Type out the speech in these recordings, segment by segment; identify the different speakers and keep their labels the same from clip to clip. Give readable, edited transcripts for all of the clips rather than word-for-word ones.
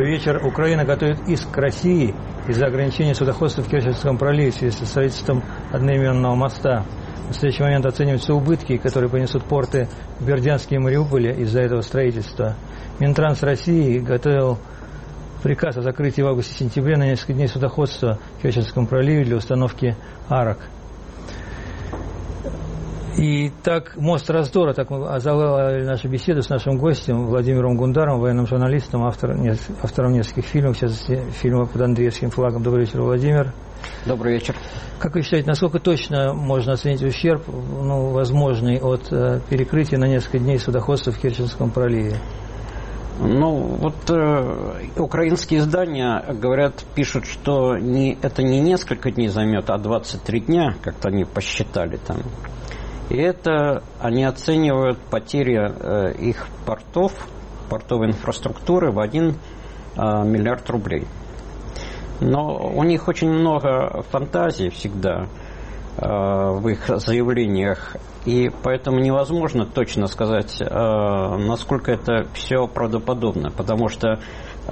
Speaker 1: Добрый вечер. Украина готовит иск к России из-за ограничения судоходства в Керченском проливе в связи со строительством одноименного моста. В настоящий момент оцениваются убытки, которые понесут порты в Бердянске и Мариуполе из-за этого строительства. Минтранс России готовил приказ о закрытии в августе-сентябре на несколько дней судоходства в Керченском проливе для установки арок. И так мост раздора, так мы озаглавили нашу беседу с нашим гостем Владимиром Гундаровым, военным журналистом, автором нескольких фильмов, в частности, фильма «Под Андреевским флагом». Добрый вечер, Владимир.
Speaker 2: Добрый вечер.
Speaker 1: Как вы считаете, насколько точно можно оценить ущерб, возможный от перекрытия на несколько дней судоходства в Керченском проливе?
Speaker 2: Украинские издания говорят, пишут, что это не несколько дней займет, а 23 дня, как-то они посчитали там. И это они оценивают потери их портов, портовой инфраструктуры в 1 миллиард рублей. Но у них очень много фантазий всегда в их заявлениях, и поэтому невозможно точно сказать, насколько это все правдоподобно, потому что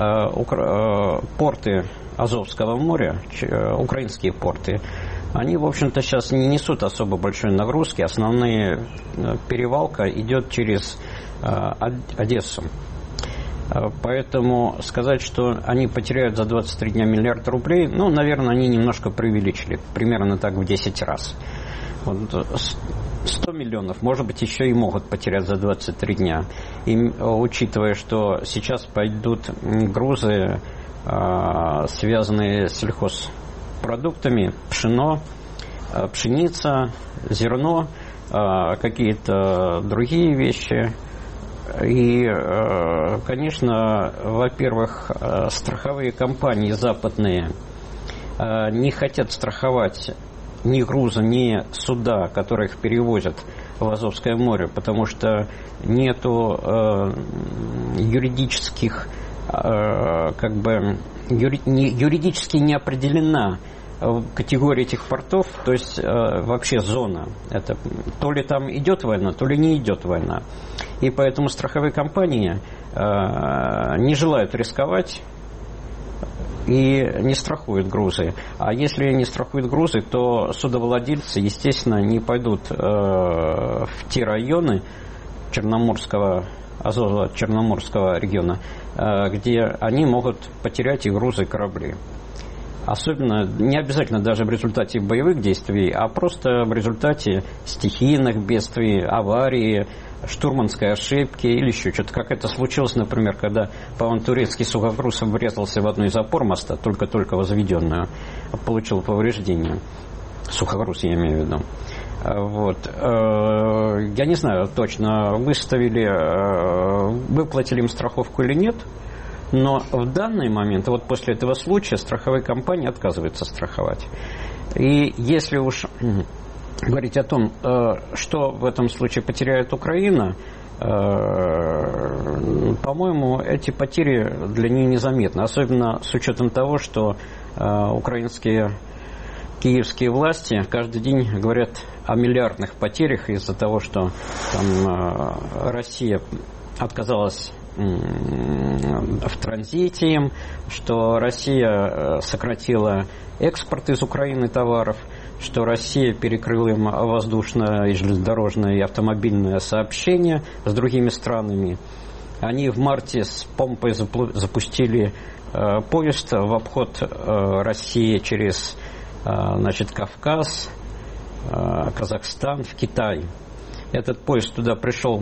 Speaker 2: порты Азовского моря, украинские порты, они, в общем-то, сейчас не несут особо большой нагрузки. Основная перевалка идет через Одессу. Поэтому сказать, что они потеряют за 23 дня миллиард рублей, наверное, они немножко преувеличили. Примерно так в 10 раз. 100 миллионов, может быть, еще и могут потерять за 23 дня. И учитывая, что сейчас пойдут грузы, связанные с сельхозпродуктами, пшено, пшеница, зерно, какие-то другие вещи. И, конечно, во-первых, страховые компании западные не хотят страховать ни грузы, ни суда, которые их перевозят в Азовское море, потому что нету юридических, юридически не определена категория этих портов, то есть вообще зона. Это то ли там идет война, то ли не идет война. И поэтому страховые компании не желают рисковать и не страхуют грузы. А если не страхуют грузы, то судовладельцы, естественно, не пойдут в те районы Азово-Черноморского региона, где они могут потерять и грузы, и корабли. Особенно, не обязательно даже в результате боевых действий, а просто в результате стихийных бедствий, аварии, штурманской ошибки или еще что-то. Как это случилось, например, когда, по-моему, турецкий сухогруз врезался в одну из опор моста, только-только возведенную, получил повреждения. Сухогруз, я имею в виду. Я не знаю точно, выплатили им страховку или нет. Но в данный момент, после этого случая, страховые компании отказываются страховать. И если уж говорить о том, что в этом случае потеряет Украина, по-моему, эти потери для нее незаметны. Особенно с учетом того, что украинские киевские власти каждый день говорят о миллиардных потерях из-за того, что там Россия отказалась в транзите им, что Россия сократила экспорт из Украины товаров, что Россия перекрыла им воздушное и железнодорожное и автомобильное сообщение с другими странами. Они в марте с помпой запустили поезд в обход России через Кавказ, Казахстан в Китай. Этот поезд туда пришел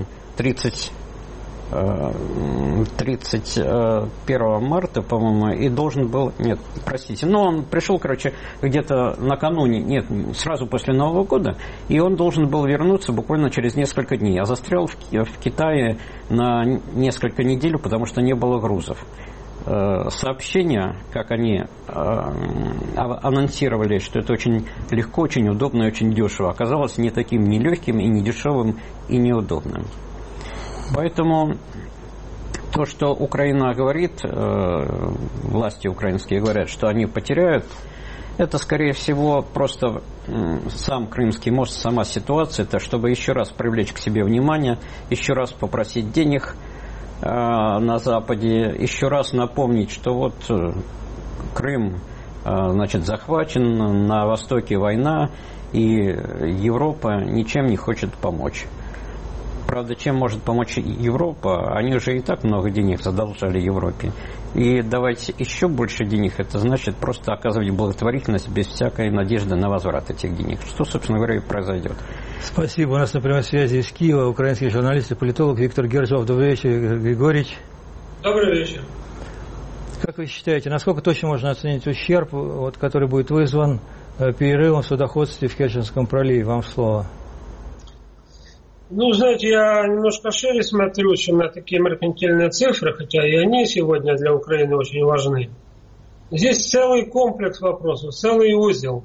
Speaker 2: 31 марта, по-моему, и должен был... он пришел, где-то накануне, сразу после Нового года, и он должен был вернуться буквально через несколько дней, а застрял в Китае на несколько недель, потому что не было грузов. Сообщение, как они анонсировали, что это очень легко, очень удобно и очень дешево, оказалось не таким ни легким, и не дешевым, и неудобным. Поэтому то, что Украина говорит, власти украинские говорят, что они потеряют, это, скорее всего, просто сам Крымский мост, сама ситуация, это чтобы еще раз привлечь к себе внимание, еще раз попросить денег, на Западе, еще раз напомнить, что вот Крым, значит, захвачен, на Востоке война, и Европа ничем не хочет помочь. Правда, чем может помочь Европа? Они уже и так много денег задолжали Европе. И давать еще больше денег, это значит просто оказывать благотворительность без всякой надежды на возврат этих денег. Что, собственно говоря, и произойдет.
Speaker 1: Спасибо. У нас на прямой связи из Киева украинский журналист и политолог Виктор Гержов. Добрый вечер, Игорь Григорьевич.
Speaker 3: Добрый вечер.
Speaker 1: Как вы считаете, насколько точно можно оценить ущерб, который будет вызван перерывом в судоходстве в Керченском проливе? Вам слово.
Speaker 3: Ну, знаете, я немножко шире смотрю, чем на такие меркантильные цифры, хотя и они сегодня для Украины очень важны. Здесь целый комплекс вопросов, целый узел.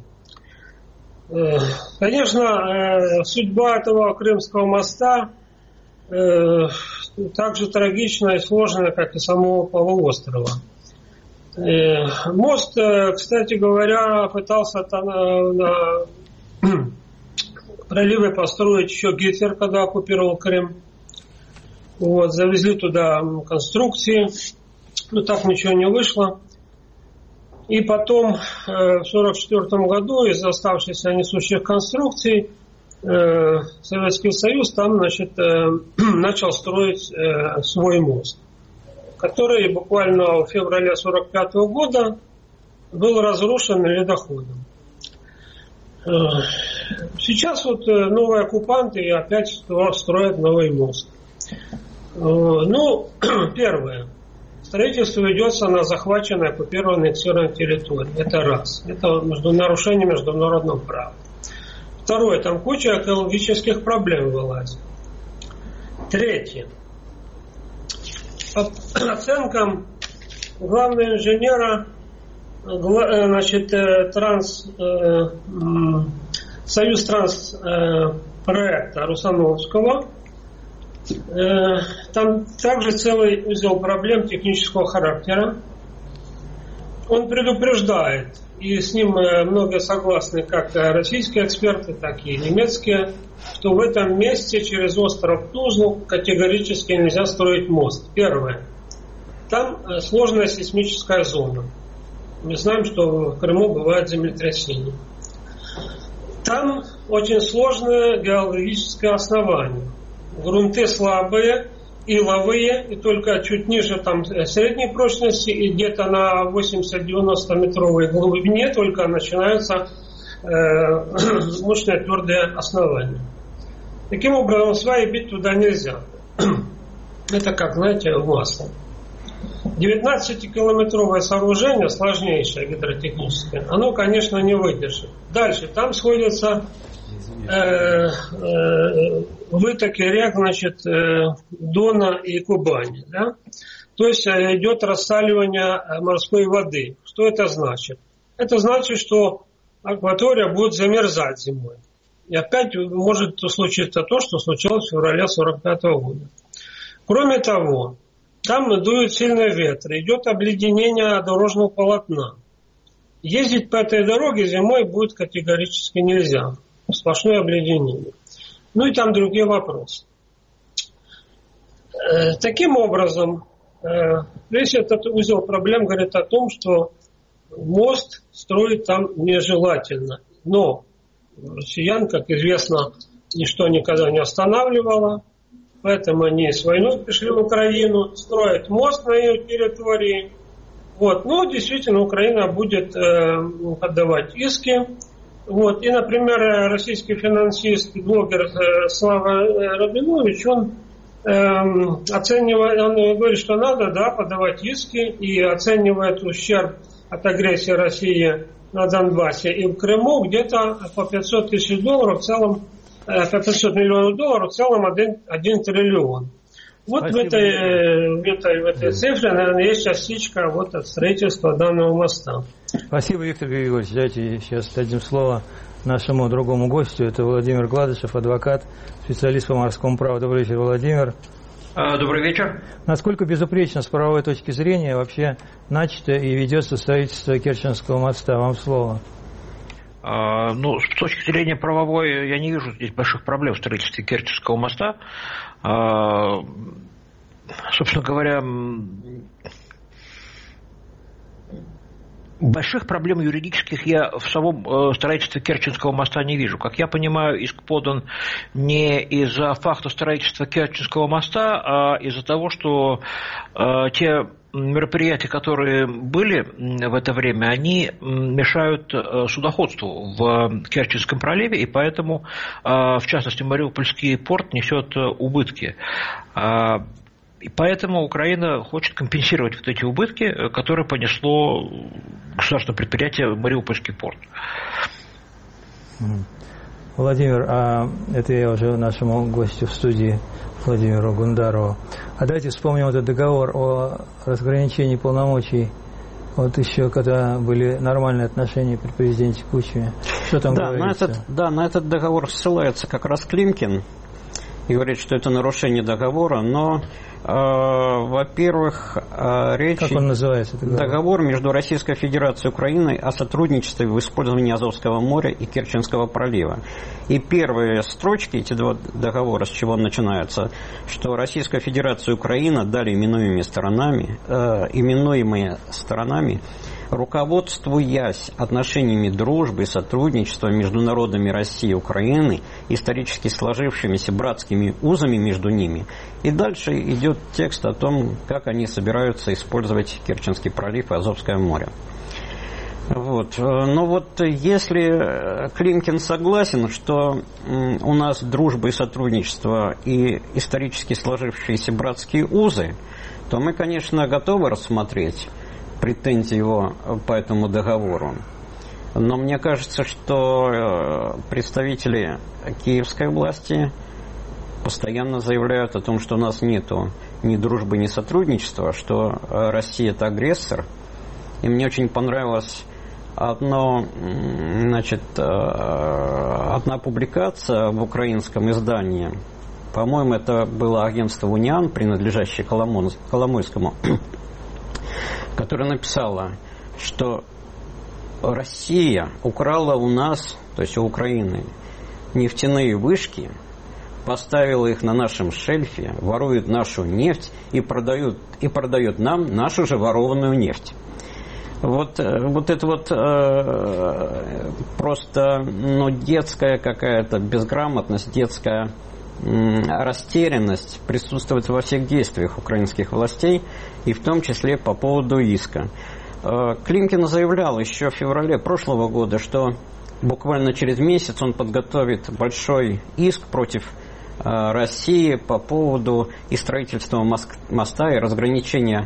Speaker 3: Конечно, судьба этого Крымского моста так же трагична и сложна, как и самого полуострова. Мост, кстати говоря, пытался на проливы построить еще Гитлер, когда оккупировал Крым. Вот, завезли туда конструкции, но так ничего не вышло. И потом в 1944 году из оставшихся несущих конструкций Советский Союз там, значит, начал строить свой мост, который буквально в феврале 1945 года был разрушен ледоходом. Сейчас вот новые оккупанты опять строят новый мост. Ну, первое. Строительство ведется на захваченной, оккупированной, аннексированной территории. Это раз. Это нарушение международного права. Второе. Там куча экологических проблем вылазит. Третье. По оценкам главного инженера, значит, Союз Транс-проекта Русановского, там также целый узел проблем технического характера. Он предупреждает, и с ним многие согласны, как российские эксперты, так и немецкие, что в этом месте через остров Тузлу категорически нельзя строить мост. Первое. Там сложная сейсмическая зона. Мы знаем, что в Крыму бывают землетрясения. Там очень сложное геологическое основание. Грунты слабые, иловые, и только чуть ниже там средней прочности, и где-то на 80-90 метровой глубине только начинаются мощные твердые основания. Таким образом, сваи бить туда нельзя. Это как, знаете, в масло. 19-километровое сооружение, сложнейшее гидротехническое, оно, конечно, не выдержит. Дальше, там сходятся вытоки рек, значит, Дона и Кубани. Да? То есть идет рассаливание морской воды. Что это значит? Это значит, что акватория будет замерзать зимой. И опять может случиться то, что случилось в феврале 1945 года. Кроме того, там дуют сильные ветры, идет обледенение дорожного полотна. Ездить по этой дороге зимой будет категорически нельзя. Сплошное обледенение. Ну и там другие вопросы. Таким образом, весь этот узел проблем говорит о том, что мост строить там нежелательно. Но россиян, как известно, ничто никогда не останавливало. Поэтому они с войной пришли в Украину, строят мост на ее территории. Вот. Но действительно Украина будет подавать иски. Вот. И, например, российский финансист, блогер Слава Рабинович, он оценивает, он говорит, что надо, да, подавать иски, и оценивает ущерб от агрессии России на Донбассе и в Крыму где-то по 500 тысяч долларов в целом, по 500 миллионов долларов в целом 1 триллион. Вот в этой цифре, наверное, есть частичка вот от строительства данного моста.
Speaker 1: Спасибо, Виктор Григорьевич. Давайте сейчас дадим слово нашему другому гостю. Это Владимир Гладышев, адвокат, специалист по морскому праву. Добрый вечер, Владимир.
Speaker 4: Добрый вечер.
Speaker 1: Насколько безупречно с правовой точки зрения вообще начато и ведется строительство Керченского моста? Вам слово.
Speaker 4: Ну, с точки зрения правовой, я не вижу здесь больших проблем в строительстве Керченского моста. собственно говоря, больших проблем юридических я в самом строительстве Керченского моста не вижу. Как я понимаю, иск подан не из-за факта строительства Керченского моста, а из-за того, что те мероприятия, которые были в это время, они мешают судоходству в Керченском проливе, и поэтому, в частности, Мариупольский порт несет убытки. И поэтому Украина хочет компенсировать вот эти убытки, которые понесло государственное предприятие Мариупольский порт.
Speaker 1: Владимир, это я уже нашему гостю в студии Владимиру Гундарову. А давайте вспомним этот договор о разграничении полномочий. Вот еще когда были нормальные отношения при президенте Кучме. Что там говорится?
Speaker 2: На этот договор ссылается как раз Климкин и говорит, что это нарушение договора, но, во-первых, речь...
Speaker 1: Как он называется?
Speaker 2: Договор между Российской Федерацией и Украиной о сотрудничестве в использовании Азовского моря и Керченского пролива. И первые строчки, эти два договора, с чего начинаются, что Российская Федерация и Украина дали именуемые сторонами, руководствуясь отношениями дружбы и сотрудничества между народами России и Украины, исторически сложившимися братскими узами между ними. И дальше идет текст о том, как они собираются использовать Керченский пролив и Азовское море. Вот. Но вот если Климкин согласен, что у нас дружба и сотрудничество и исторически сложившиеся братские узы, то мы, конечно, готовы рассмотреть претензии его по этому договору. Но мне кажется, что представители киевской власти постоянно заявляют о том, что у нас нету ни дружбы, ни сотрудничества, что Россия – это агрессор. И мне очень понравилась одна публикация в украинском издании. По-моему, это было агентство «Униан», принадлежащее Коломойскому, которая написала, что Россия украла у нас, то есть у Украины, нефтяные вышки, поставила их на нашем шельфе, ворует нашу нефть и продает нам нашу же ворованную нефть. Вот это вот просто детская какая-то безграмотность, детская растерянность присутствует во всех действиях украинских властей, и в том числе по поводу иска. Климкин заявлял еще в феврале прошлого года, что буквально через месяц он подготовит большой иск против России по поводу и строительства моста, и разграничения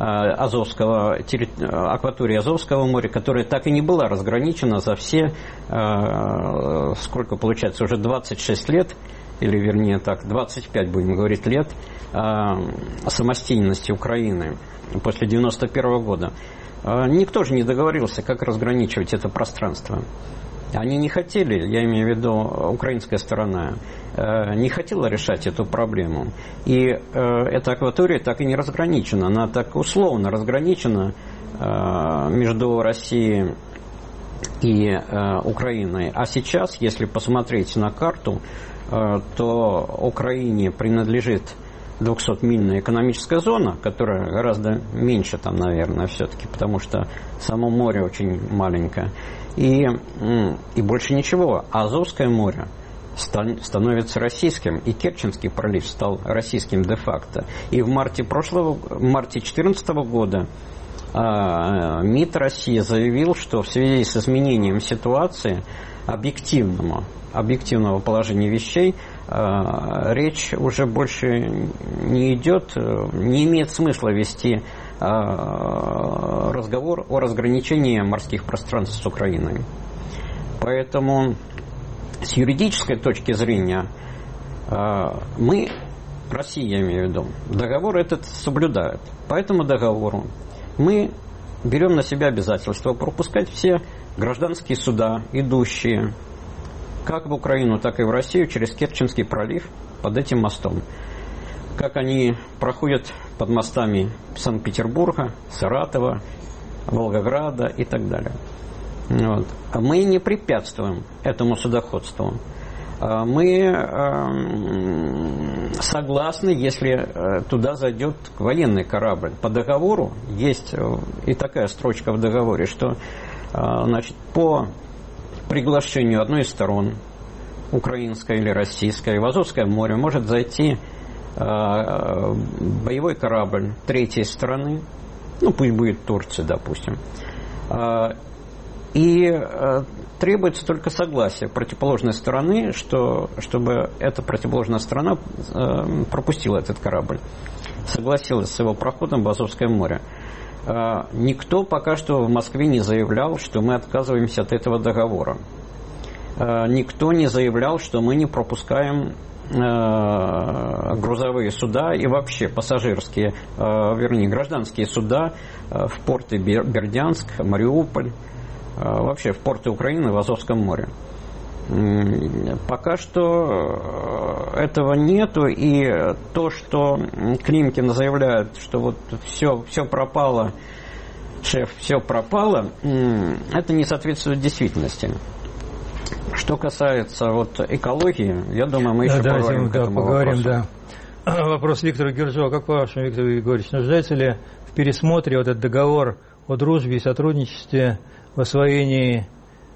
Speaker 2: акватории Азовского моря, которая так и не была разграничена за все, сколько получается, уже 26 лет, или вернее так, 25, будем говорить, лет самостоятельности Украины после 1991 года. Никто же не договорился, как разграничивать это пространство. Они не хотели, я имею в виду украинская сторона, не хотела решать эту проблему. И эта акватория так и не разграничена. Она так условно разграничена между Россией и Украиной. А сейчас, если посмотреть на карту, то Украине принадлежит 200-мильная экономическая зона, которая гораздо меньше там, наверное, все-таки, потому что само море очень маленькое. И больше ничего. А Азовское море становится российским, и Керченский пролив стал российским де-факто. И в марте 2014 года МИД России заявил, что в связи с изменением ситуации объективного положения вещей, речь уже больше не идет, не имеет смысла вести разговор о разграничении морских пространств с Украиной. Поэтому с юридической точки зрения мы, Россия, я имею в виду, договор этот соблюдает. По этому договору мы берем на себя обязательство пропускать все гражданские суда, идущие как в Украину, так и в Россию через Керченский пролив под этим мостом. Как они проходят под мостами Санкт-Петербурга, Саратова, Волгограда и так далее. Вот. А мы не препятствуем этому судоходству. Мы согласны, если туда зайдет военный корабль. По договору есть и такая строчка в договоре, что значит, по приглашению одной из сторон, украинской или российской, в Азовское море может зайти боевой корабль третьей страны, ну пусть будет Турция, допустим, и требуется только согласие противоположной стороны, чтобы эта противоположная сторона пропустила этот корабль, согласилась с его проходом в Азовское море. Никто пока что в Москве не заявлял, что мы отказываемся от этого договора. Никто не заявлял, что мы не пропускаем грузовые суда и вообще пассажирские, вернее, гражданские суда в порты Бердянск, Мариуполь, вообще в порты Украины в Азовском море. Пока что этого нету, и то, что Климкин заявляет, что вот все пропало, шеф, все пропало, это не соответствует действительности. Что касается вот экологии, я думаю, мы еще поговорим к этому вопросу.
Speaker 1: Да. Вопрос Виктора Гержова. Как по-вашему, Виктор Григорьевич, нуждается ли в пересмотре вот этот договор о дружбе и сотрудничестве в освоении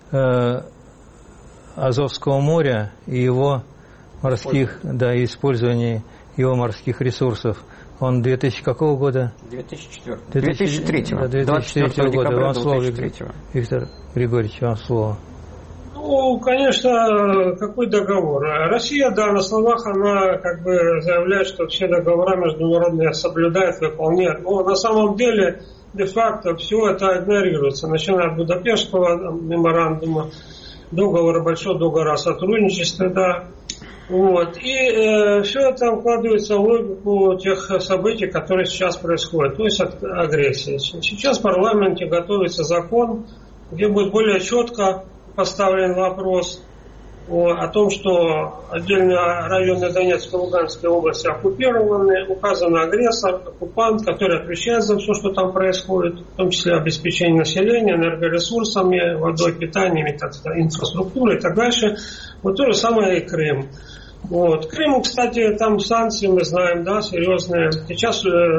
Speaker 1: Азовского моря и его морских, да, и использовании его морских ресурсов? Он 2000 какого года?
Speaker 2: 2004.
Speaker 1: 2003 года. Вам слово, Виктор Григорьевич, вам слово.
Speaker 3: Ну, конечно, какой договор? Россия, да, на словах она как бы заявляет, что все договора международные соблюдает, выполняет. Но на самом деле, де-факто, все это игнорируется. Начиная от Будапештского меморандума, большой договор о сотрудничестве, да. Вот. И все это укладывается в логику тех событий, которые сейчас происходят, то есть агрессии. Сейчас в парламенте готовится закон, где будет более четко поставлен вопрос о том, что отдельные районы Донецкой и Луганской области оккупированы, указан агрессор, оккупант, который отвечает за все, что там происходит, в том числе обеспечение населения энергоресурсами, водой, питанием, инфраструктурой и так дальше. Вот то же самое и Крым. Вот. Крым, кстати, там санкции, мы знаем, да, серьезные. Сейчас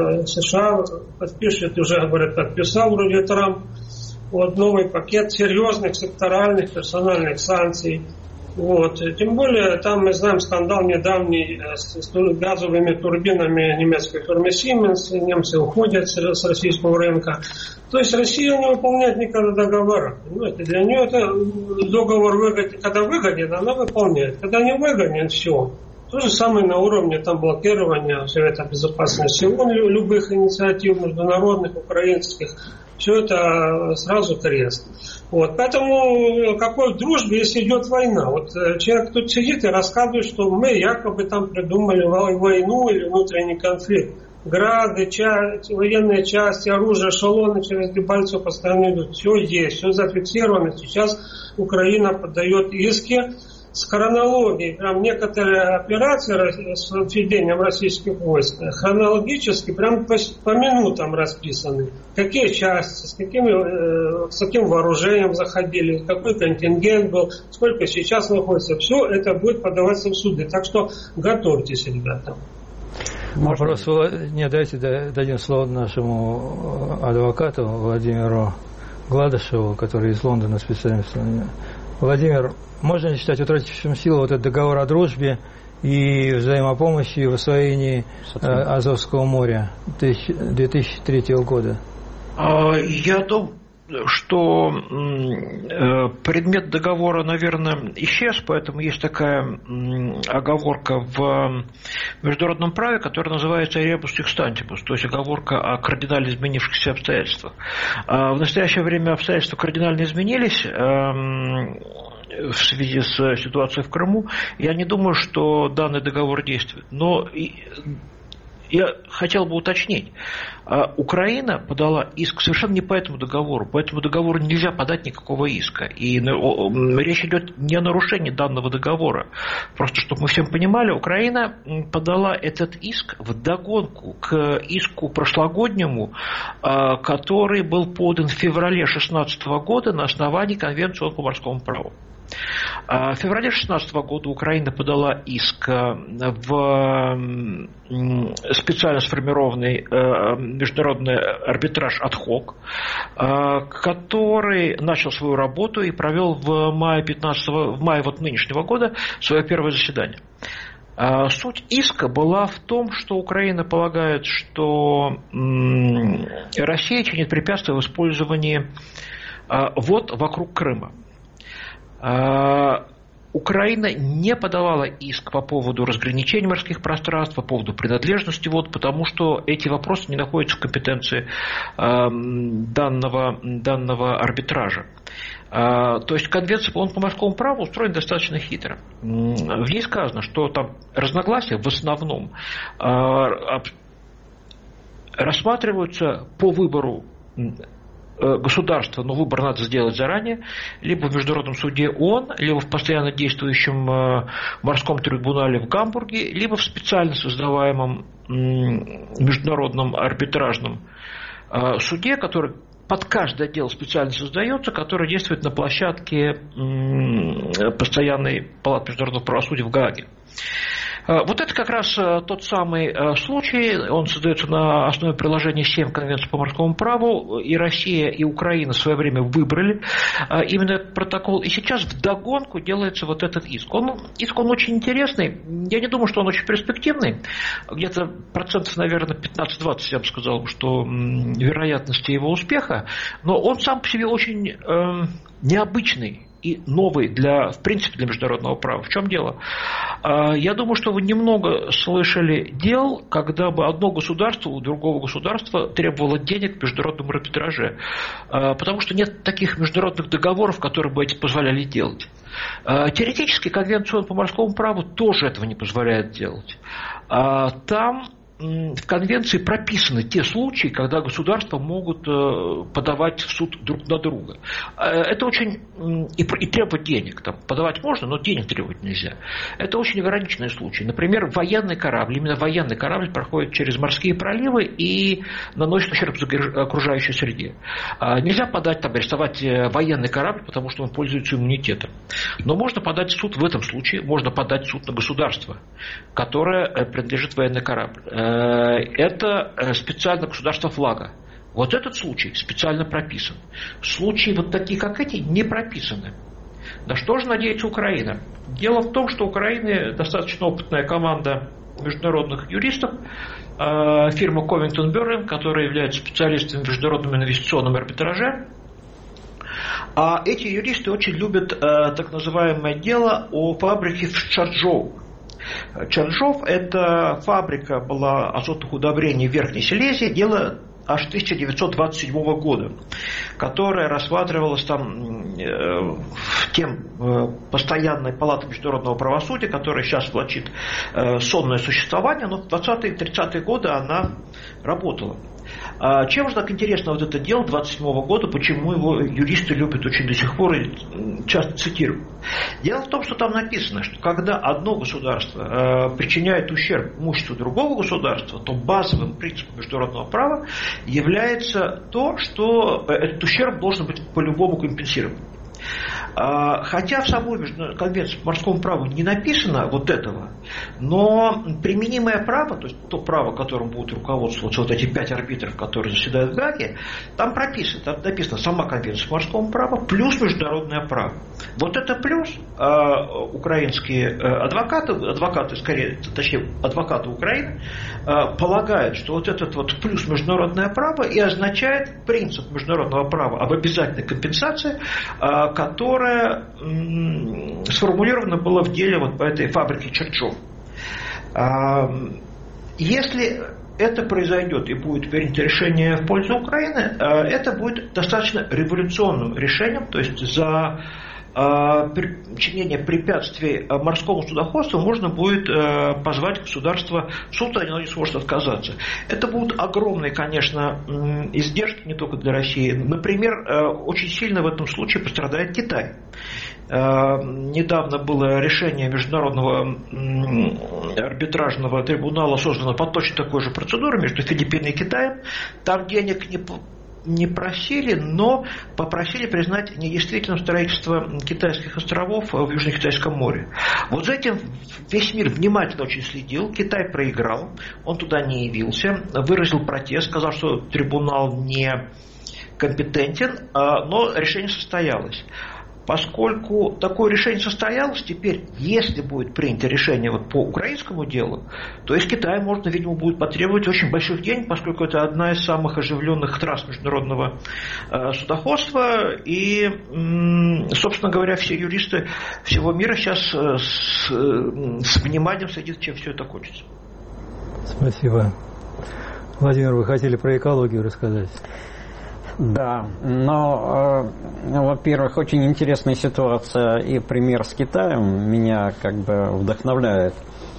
Speaker 3: США подпишет, уже, говорят, подписал вроде Трамп, вот, новый пакет серьезных секторальных персональных санкций. Вот. Тем более, там мы знаем скандал недавний с газовыми турбинами немецкой фирмы Siemens. Немцы уходят с российского рынка. То есть Россия не выполняет никогда договора. Понимаете? Для нее это договор выгоден. Когда выгоден, она выполняет. Когда не выгоден, все. То же самое на уровне там, блокирования Совета Безопасности ООН, любых инициатив международных, украинских. Все это сразу крест. Вот. Поэтому какой дружбе, если идет война? Вот человек тут сидит и рассказывает, что мы якобы там придумали войну или внутренний конфликт. Грады, военные части, оружие, эшелоны через Дебальцево постоянно идут. Все есть, все зафиксировано. Сейчас Украина подает иски с хронологией. Прям некоторые операции с введением российских войск хронологически прям по минутам расписаны. Какие части, с каким вооружением заходили, какой контингент был, сколько сейчас находится. Все это будет подаваться в суды. Так что готовьтесь, ребята.
Speaker 1: Вопрос, дайте дадим слово нашему адвокату Владимиру Гладышеву, который из Лондона специально. Владимир, можно ли считать утратившим силу вот этот договор о дружбе и взаимопомощи в освоении Азовского моря 2003 года?
Speaker 4: Я думаю, что предмет договора, наверное, исчез, поэтому есть такая оговорка в международном праве, которая называется «rebus extantibus», то есть оговорка о кардинально изменившихся обстоятельствах. В настоящее время обстоятельства кардинально изменились в связи с ситуацией в Крыму. Я не думаю, что данный договор действует. Но я хотел бы уточнить. Украина подала иск совершенно не по этому договору. По этому договору нельзя подать никакого иска. И речь идет не о нарушении данного договора. Просто, чтобы мы всем понимали, Украина подала этот иск вдогонку к иску прошлогоднему, который был подан в феврале 2016 года на основании Конвенции по морскому праву. В феврале 2016 года Украина подала иск в специально сформированный международный арбитраж ad-hoc, который начал свою работу и провел в мае нынешнего года свое первое заседание. Суть иска была в том, что Украина полагает, что Россия чинит препятствия в использовании вод вокруг Крыма. Украина не подавала иск по поводу разграничения морских пространств, по поводу принадлежности вод, потому что эти вопросы не находятся в компетенции данного арбитража. То есть конвенция по морскому праву устроена достаточно хитро. В ней сказано, что там разногласия в основном рассматриваются по выбору государства, но выбор надо сделать заранее, либо в Международном суде ООН, либо в постоянно действующем морском трибунале в Гамбурге, либо в специально создаваемом международном арбитражном суде, который под каждое дело специально создается, который действует на площадке постоянной палаты международного правосудия в Гааге. Вот это как раз тот самый случай, он создается на основе приложения 7 Конвенции по морскому праву, и Россия, и Украина в свое время выбрали именно этот протокол, и сейчас вдогонку делается вот этот иск. Он очень интересный, я не думаю, что он очень перспективный, где-то процентов, наверное, 15-20, я бы сказал, что вероятности его успеха, но он сам по себе очень необычный и новый в принципе для международного права. В чем дело? Я думаю, что вы немного слышали дел, когда бы одно государство у другого государства требовало денег в международном арбитраже, потому что нет таких международных договоров, которые бы эти позволяли делать. Теоретически Конвенция по морскому праву тоже этого не позволяет делать. Там в Конвенции прописаны те случаи, когда государства могут подавать в суд друг на друга. Это очень... И требовать денег. Там, подавать можно, но денег требовать нельзя. Это очень ограниченные случаи. Например, военный корабль. Именно военный корабль проходит через морские проливы и наносит ущерб окружающей среде. Нельзя арестовать военный корабль, потому что он пользуется иммунитетом. Но можно подать в суд в этом случае. Можно подать в суд на государство, которое принадлежит военный корабль. Это специально государство флага. Вот этот случай специально прописан. Случаи вот такие, как эти, не прописаны. На что же надеется Украина? Дело в том, что у Украины достаточно опытная команда международных юристов, фирма Covington Burling, которая является специалистом в международном инвестиционном арбитраже. А эти юристы очень любят так называемое дело о фабрике в Чарджоу. Чарджов – это фабрика была азотных удобрений в Верхней Силезии, дело аж 1927 года, которая рассматривалась там тем постоянной палатой международного правосудия, которая сейчас влачит сонное существование, но в 20-е и 30-е годы она работала. Чем же так интересно вот это дело 1927 года, почему его юристы любят очень до сих пор и часто цитируют? Дело в том, что там написано, что когда одно государство причиняет ущерб имуществу другого государства, то базовым принципом международного права является то, что этот ущерб должен быть по-любому компенсирован. Хотя в самой Конвенции по морскому праву не написано вот этого, но применимое право, то есть то право, которым будут руководствоваться вот эти 5 арбитров, которые заседают в Гааге, там написано сама Конвенция по морскому праву плюс международное право. Вот это плюс украинские адвокаты Украины полагают, что вот этот вот плюс международное право и означает принцип международного права об обязательной компенсации, которая сформулировано было в деле вот по этой фабрике Чарджов. Если это произойдет и будет принято решение в пользу Украины, это будет достаточно революционным решением, то есть за причинение препятствий морскому судоходству можно будет позвать государство в суд, оно не сможет отказаться. Это будут огромные, конечно, издержки не только для России. Например, очень сильно в этом случае пострадает Китай. Недавно было решение Международного арбитражного трибунала, создано по точно такой же процедуре между Филиппинами и Китаем. Там денег не просили, но попросили признать недействительным строительство китайских островов в Южно-Китайском море. Вот за этим весь мир внимательно очень следил. Китай проиграл, он туда не явился, выразил протест, сказал, что трибунал не компетентен, но решение состоялось. Поскольку такое решение состоялось, теперь, если будет принято решение вот по украинскому делу, то из Китая можно, видимо, будет потребовать очень больших денег, поскольку это одна из самых оживленных трасс международного судоходства. И, собственно говоря, все юристы всего мира сейчас с вниманием следят, чем все это кончится.
Speaker 1: Спасибо. Владимир, вы хотели про экологию рассказать?
Speaker 2: Да, но, во-первых, очень интересная ситуация и пример с Китаем меня как бы вдохновляет.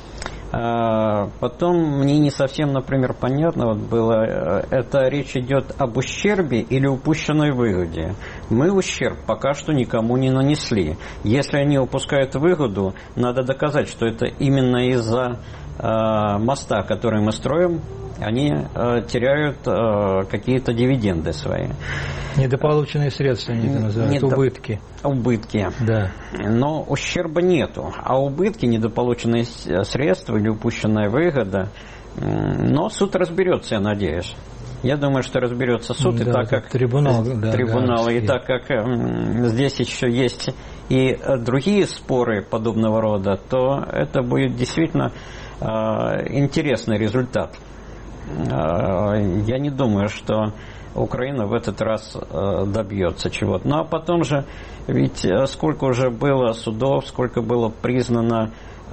Speaker 2: Потом мне не совсем, например, понятно вот было, это речь идет об ущербе или упущенной выгоде. Мы ущерб пока что никому не нанесли. Если они упускают выгоду, надо доказать, что это именно из-за моста, который мы строим, они теряют какие-то дивиденды свои.
Speaker 1: Недополученные средства они это называют, убытки.
Speaker 2: Убытки.
Speaker 1: Да.
Speaker 2: Но ущерба нету. А убытки, недополученные средства или упущенная выгода, но суд разберется, я надеюсь. Я думаю, что разберется суд,
Speaker 1: да,
Speaker 2: и так как
Speaker 1: трибунал,
Speaker 2: и так как здесь еще есть и другие споры подобного рода, то это будет действительно интересный результат. Я не думаю, что Украина в этот раз добьется чего-то. Ну а потом же, ведь сколько уже было судов, сколько было признано,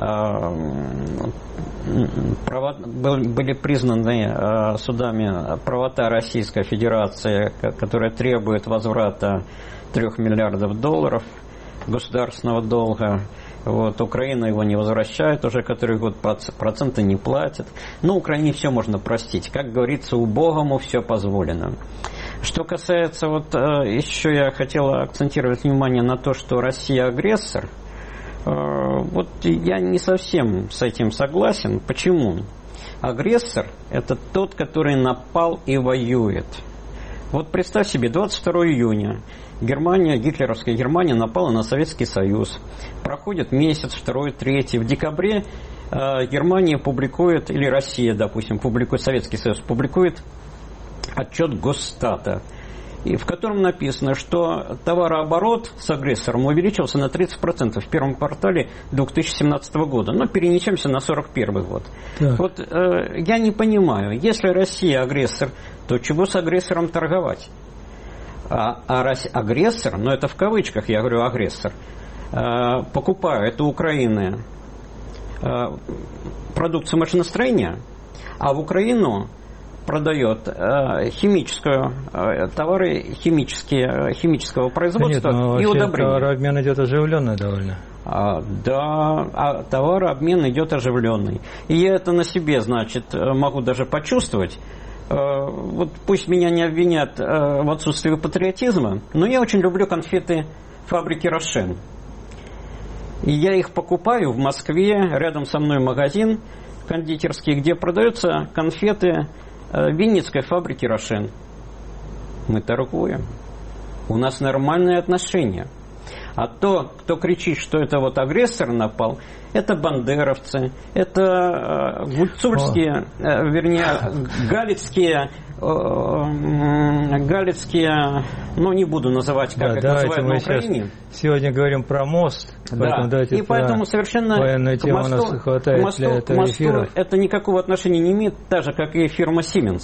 Speaker 2: были признаны судами правота Российской Федерации, которая требует возврата $3 миллиардов государственного долга. Вот, Украина его не возвращает уже который год, проценты не платит. Но Украине все можно простить. Как говорится, убогому все позволено. Что касается, вот еще я хотел акцентировать внимание на то, что Россия агрессор. Вот я не совсем с этим согласен. Почему? Агрессор – это тот, который напал и воюет. Вот представь себе, 22 июня Германия, гитлеровская Германия напала на Советский Союз. Проходит месяц, второй, третий. В декабре Германия публикует, или Россия, допустим, публикует, Советский Союз публикует отчет Госстата, и в котором написано, что товарооборот с агрессором увеличился на 30% в первом квартале 2017 года. Но перенесемся на 1941 год. Так. Вот я не понимаю, если Россия агрессор, то чего с агрессором торговать? Агрессор, но это в кавычках, я говорю агрессор, покупает у Украины продукцию машиностроения, а в Украину продает товары химического производства.
Speaker 1: Нет,
Speaker 2: и удобрения.
Speaker 1: Товарообмен идет оживленный довольно.
Speaker 2: Да, товарообмен идет оживленный. И я это на себе, значит, могу даже почувствовать. Вот пусть меня не обвинят в отсутствии патриотизма, но я очень люблю конфеты фабрики «Рошен». И я их покупаю в Москве, рядом со мной магазин кондитерский, где продаются конфеты винницкой фабрики «Рошен». Мы торгуем. У нас нормальные отношения. А то, кто кричит, что это вот агрессор напал, это бандеровцы, это гуцульские, галицкие, ну не буду называть, как это называют на Украине.
Speaker 1: Сегодня говорим про мост,
Speaker 2: поэтому и поэтому совершенно
Speaker 1: военная тема у нас хватает для этого эфира.
Speaker 2: Это никакого отношения не имеет, так же, как и фирма Siemens.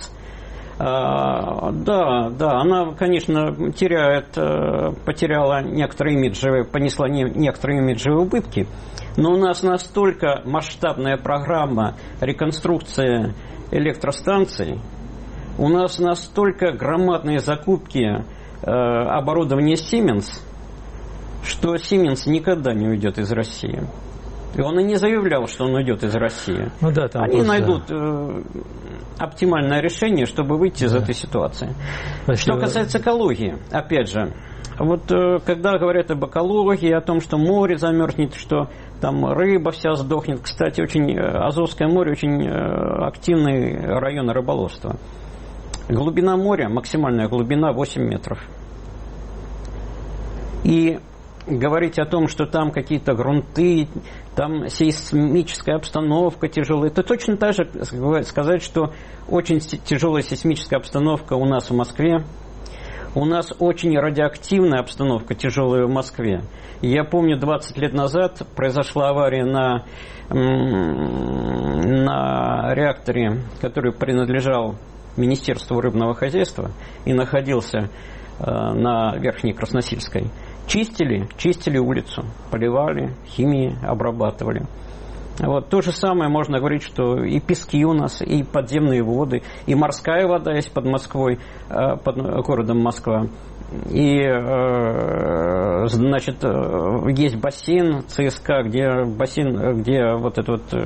Speaker 2: Да, она, конечно, потеряла некоторые имиджевые, понесла некоторые имиджевые убытки, но у нас настолько масштабная программа реконструкции электростанций, у нас настолько громадные закупки оборудования Siemens, что Siemens никогда не уйдет из России. И он и не заявлял, что он уйдет из России.
Speaker 1: Ну да, там
Speaker 2: они найдут оптимальное решение, чтобы выйти из этой ситуации.
Speaker 1: Спасибо.
Speaker 2: Что касается экологии, опять же, вот когда говорят об экологии, о том, что море замерзнет, что там рыба вся сдохнет. Кстати, Азовское море очень активный район рыболовства. Глубина моря, максимальная глубина 8 метров. И говорить о том, что там какие-то грунты, там сейсмическая обстановка тяжелая, это точно так же сказать, что очень тяжелая сейсмическая обстановка у нас в Москве. У нас очень радиоактивная обстановка тяжелая в Москве. Я помню, 20 лет назад произошла авария на реакторе, который принадлежал Министерству рыбного хозяйства и находился на Верхней Красносельской. Чистили улицу, поливали, химией обрабатывали. Вот. То же самое можно говорить, что и пески у нас, и подземные воды, и морская вода есть под Москвой, под городом Москва. И, значит, есть бассейн ЦСКА, где вот эта вот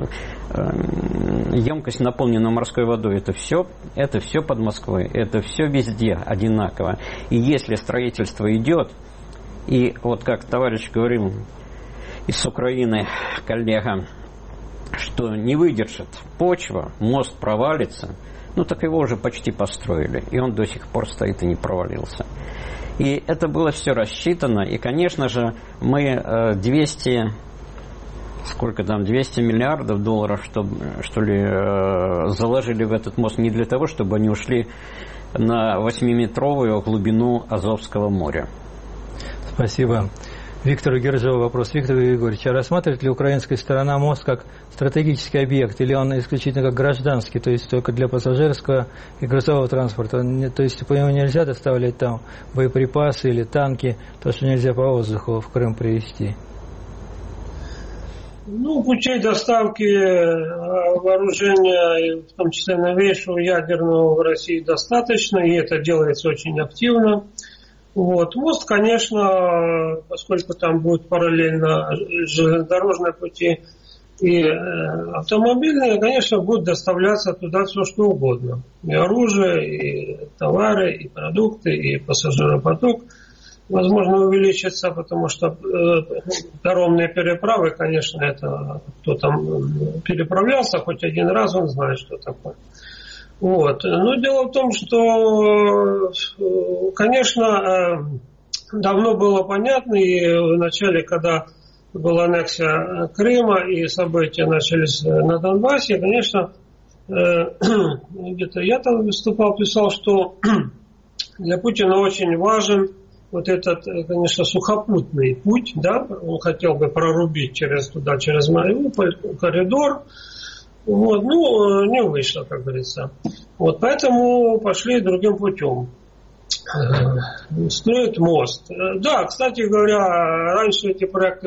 Speaker 2: емкость наполнена морской водой. Это все под Москвой, это все везде одинаково. И если строительство идет, и вот как товарищ говорил из Украины, коллега, что не выдержит почва, мост провалится, ну так его уже почти построили, и он до сих пор стоит и не провалился. И это было все рассчитано, и, конечно же, мы 200 миллиардов долларов, что ли, заложили в этот мост не для того, чтобы они ушли на 8-метровую глубину Азовского моря.
Speaker 1: Спасибо. Виктору Гержеву вопрос. Виктор Григорьевич, а рассматривает ли украинская сторона мост как стратегический объект, или он исключительно как гражданский, то есть только для пассажирского и грузового транспорта? То есть по нему нельзя доставлять там боеприпасы или танки, то, что нельзя по воздуху в Крым привезти?
Speaker 3: Ну, путей доставки вооружения, в том числе новейшего ядерного, в России достаточно, и это делается очень активно. Вот. Мост, конечно, поскольку там будет параллельно железнодорожные пути и автомобильные, конечно, будет доставляться туда все, что угодно. И оружие, и товары, и продукты, и пассажиропоток, возможно, увеличится, потому что паромные переправы, конечно, это кто там переправлялся хоть один раз, он знает, что такое. Вот. Но дело в том, что, конечно, давно было понятно, и в начале, когда была аннексия Крыма и события начались на Донбассе, конечно, где-то я там выступал, писал, что для Путина очень важен вот этот, конечно, сухопутный путь, да, он хотел бы прорубить через Мариуполь коридор. Вот, ну, не вышло, как говорится. Вот, поэтому пошли другим путем. Строят мост. Да, кстати говоря, раньше эти проекты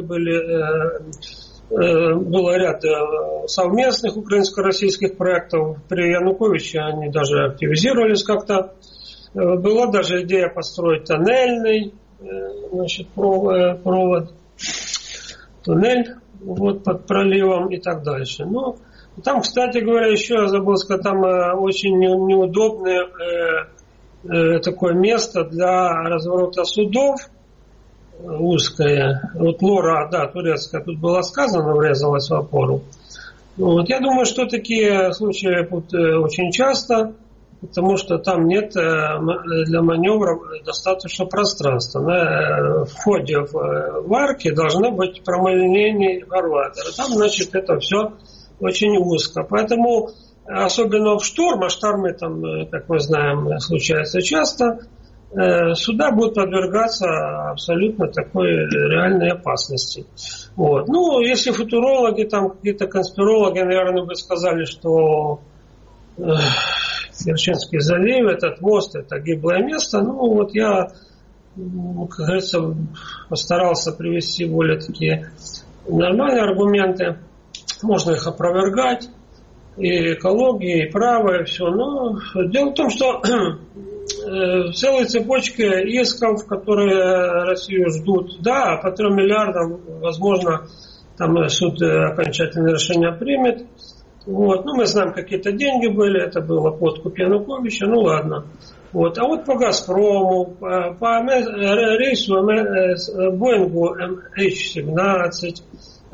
Speaker 3: было ряд совместных украинско-российских проектов. При Януковиче они даже активизировались как-то. Была даже идея построить тоннельный, значит, провод, туннель вот, под проливом и так дальше. Но там, кстати говоря, еще я забыл сказать, там очень неудобное такое место для разворота судов, узкое. Вот лора, да, турецкая, тут было сказано, врезалась в опору. Вот, я думаю, что такие случаи очень часто, потому что там нет для маневра достаточно пространства. На входе в арки должно быть прямолинейный фарватер. Там, значит, это все очень узко. Поэтому, особенно в шторм, а штормы там, как мы знаем, случаются часто, суда будут подвергаться абсолютно такой реальной опасности. Вот. Ну, если футурологи, там какие-то конспирологи, наверное, бы сказали, что Керченский залив, этот мост, это гиблое место, ну, вот я, как говорится, постарался привести более такие нормальные аргументы. Можно их опровергать, и экология, и право, и все. Но дело в том, что в целой цепочке исков, которые Россию ждут, да, по 3 миллиардам, возможно, там суд окончательное решение примет. Вот. Ну, мы знаем, какие-то деньги были, это было подкуп Януковича, ну ладно. Вот. А вот по «Газпрому», по рейсу Боингу MH17,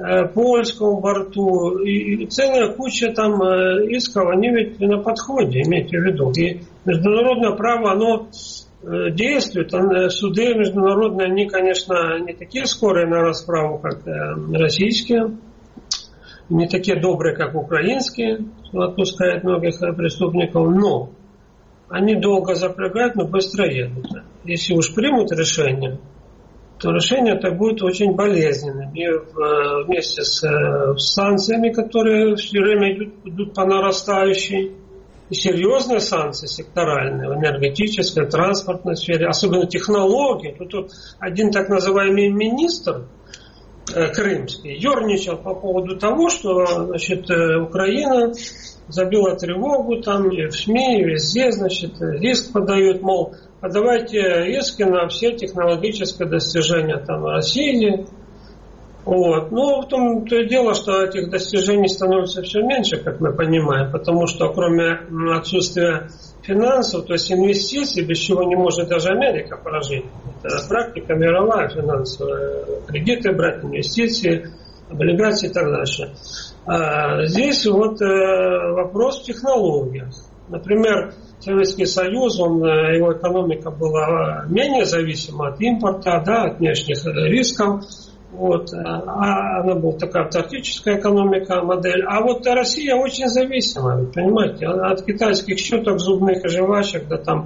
Speaker 3: польскому борту, и целая куча там исков, они ведь на подходе, имейте в виду. И международное право, оно действует, суды международные, они, конечно, не такие скорые на расправу, как российские, не такие добрые, как украинские, что отпускают многих преступников, но они долго запрягают, но быстро едут. Если уж примут решение, то решение это будет очень болезненным. И вместе с санкциями, которые все время идут по нарастающей, и серьезные санкции секторальные в энергетической, транспортной сфере, особенно технологии. Тут один так называемый министр крымский ерничал по поводу того, что, значит, Украина забила тревогу там и в СМИ, и везде, значит, иск подают, мол, подавайте иски на все технологические достижения там России. Вот. Но в том-то и дело, что этих достижений становится все меньше, как мы понимаем, потому что кроме отсутствия финансов, то есть инвестиций, без чего не может даже Америка прожить. Это практика мировая финансовая. Кредиты брать, инвестиции, облигации и так дальше. А здесь вот вопрос в технологиях. Например, Советский Союз, его экономика была менее зависима от импорта, да, от внешних рисков. Вот. А она была такая автартическая экономика, модель. А вот Россия очень зависима, вы понимаете, от китайских щеток, зубных и жвачек, да там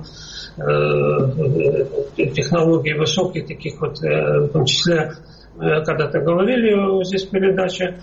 Speaker 3: технологий высоких таких вот, в том числе, когда-то говорили здесь в передаче,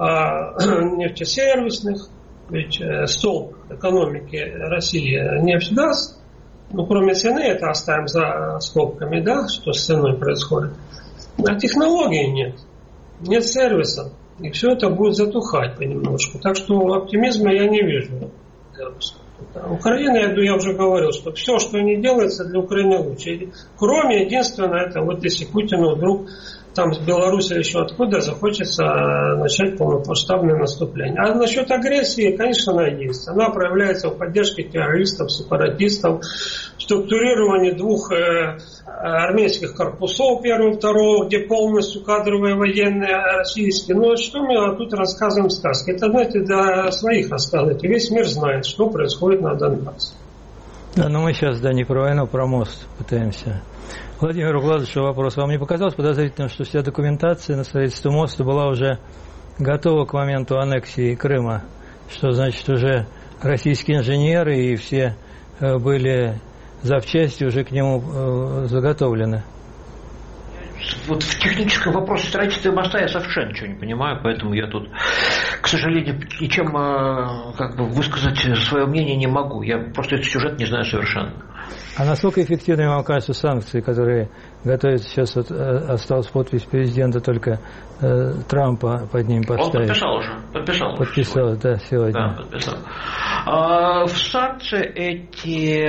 Speaker 3: нефтесервисных, ведь столб экономики России нефть-газ, ну кроме цены, это оставим за скобками, да, что с ценой происходит. А технологий нет, нет сервиса, и все это будет затухать понемножку. Так что оптимизма я не вижу. Украина, я уже говорил, что все, что не делается, для Украины лучше. Кроме, единственное, это вот если Путину вдруг там с Беларуси еще откуда захочется начать полномасштабное наступление. А насчет агрессии, конечно, она есть. Она проявляется в поддержке террористов, сепаратистов, в структурировании двух армейских корпусов, первого и второго, где полностью кадровые военные российские. Но что мы тут рассказываем сказки? Это, знаете, для своих рассказываете. Весь мир знает, что происходит на Донбассе.
Speaker 1: Да, но мы сейчас, да, не про войну, а про мост пытаемся. Владимир Владимирович, вопрос. Вам не показалось подозрительным, что вся документация на строительство моста была уже готова к моменту аннексии Крыма? Что значит, уже российские инженеры и все были запчасти уже к нему заготовлены?
Speaker 4: Вот в техническом вопросе строительства моста я совершенно ничего не понимаю, поэтому я тут, к сожалению, ничем как бы высказать свое мнение не могу. Я просто этот сюжет не знаю совершенно.
Speaker 1: А насколько эффективными вам кажутся санкции, которые готовятся сейчас? Вот, осталась подпись президента, только Трампа под ним поставить.
Speaker 4: Он подписал уже.
Speaker 1: Подписал, да, сегодня.
Speaker 4: Да, подписал. Санкции эти